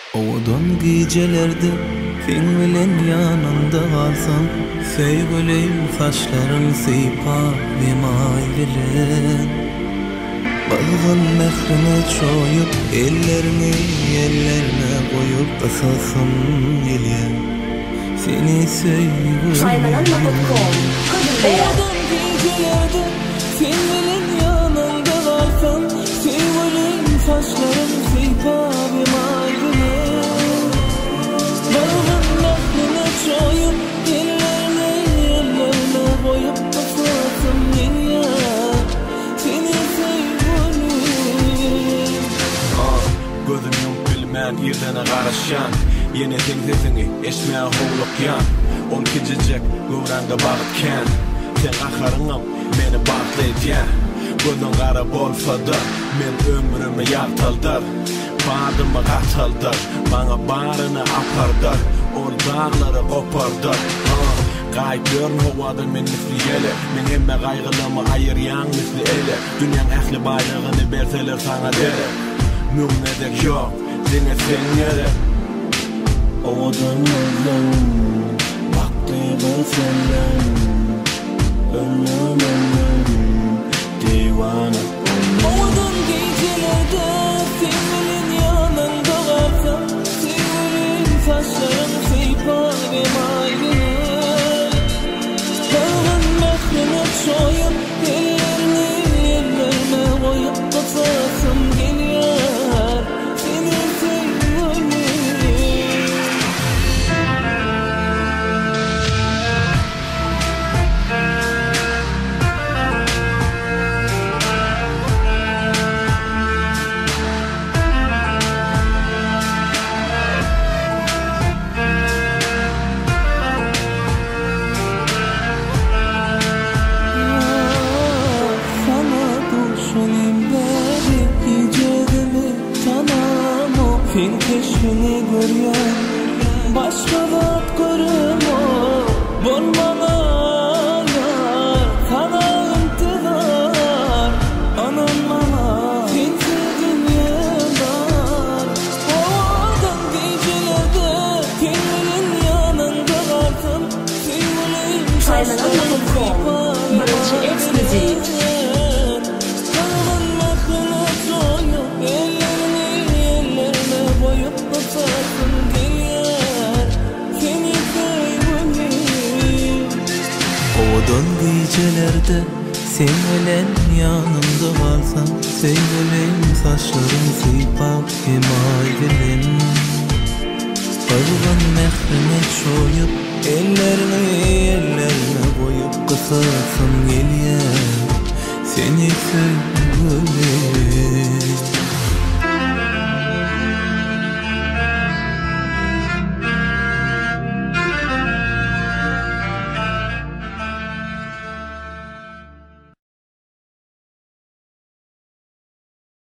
Oğudun gecelerdi sen bilen yanında kalsam, sevgilim saçların sıypap bilen balgın mehrine çoyup ellerini koyup ısasın geliyor seni sevgilim. Oğudun gecelerdi sen bilen yanında kalsam, sevgilim saçların sıypap Yerden qarashan yine seni eşmeğe hoğlukyan 12 gövranda bağıtken sen axarınım meni bağıtlaydiyan gözün qara bolsa-da men ömrümü yartaldır badımı qataldır bana barını apardır ol dağları qopardır Qaytların hovadır men misli ele men hemme qaygılımı ayıryan misli ele dünyanın ähli bayrağını berseler sana dere mügnedek yok Dine sen yere Oğudun yolun Baktığın senden Ölüm Divana Oğudun gecelerde Sevgilin yanında kalsam Sevgilin saçların sıypar ayrılır Dağın mehrine çoyup ellerine koyup kısasım geliyor Fin keşfini görüyor Başka vat görüm o Bulmalar Sana intizar Anam bana Finsiz dünyalar Oğudun gecelerde Kendinin yanında kalsam Sevgilim saçlarım kopar Burası eksklusif Oğudun gecelerde sen bilen yanımda kalsam, sevgilim saçların sıypap bilen balgın mehrine çoyup ellerine koyup kısasım geliyor seni sevgilim.